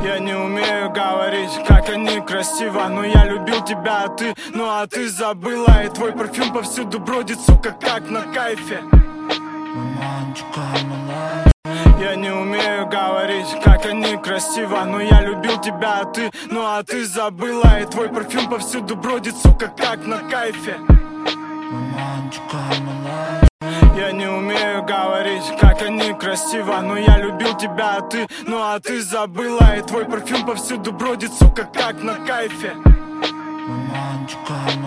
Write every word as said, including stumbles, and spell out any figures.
Я не умею говорить, как они красиво, но я любил тебя, а ты, ну а ты забыла. И твой парфюм повсюду бродит, сука, как на кайфе. Я не умею говорить, как они красиво, но я любил тебя, а ты, ну а ты забыла. И твой парфюм повсюду бродит, сука, как на кайфе. Я не умею говорить, как они красиво, но я любил тебя, а ты, ну а ты забыла. И твой парфюм повсюду бродит, сука, как на кайфе.